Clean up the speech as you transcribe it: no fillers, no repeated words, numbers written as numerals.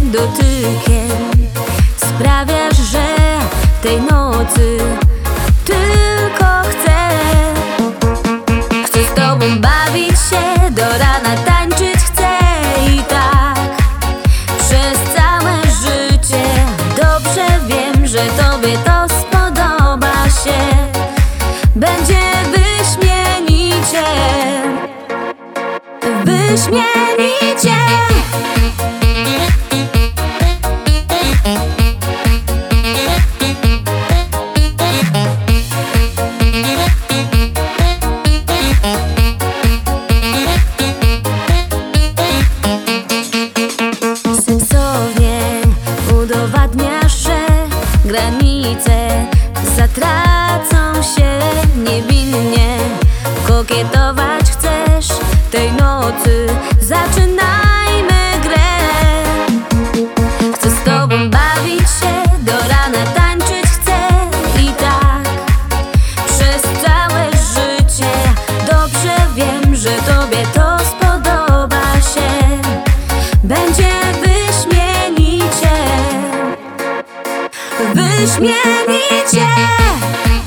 dotykiem sprawiasz, że tej nocy tylko chcę. Chcę z tobą bawić się, do rana tańczyć chcę i tak przez całe życie. Dobrze wiem, że tobie to spodoba się. Będzie wyśmienicie, wyśmienicie. Sensownie udowadniasz, że granice zatracą się niewinnie. Kokietować chcesz tej nocy, zaczynajmy grę. Chcę z tobą bawić się, do rana tańczyć chcę i tak przez całe życie. Dobrze wiem, że tobie to spodoba się. Będzie wyśmienicie, wyśmienicie.